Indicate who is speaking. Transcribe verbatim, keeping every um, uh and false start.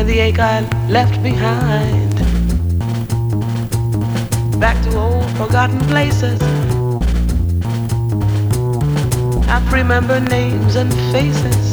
Speaker 1: the ache I left behind. Back to old forgotten places. I remember names and faces.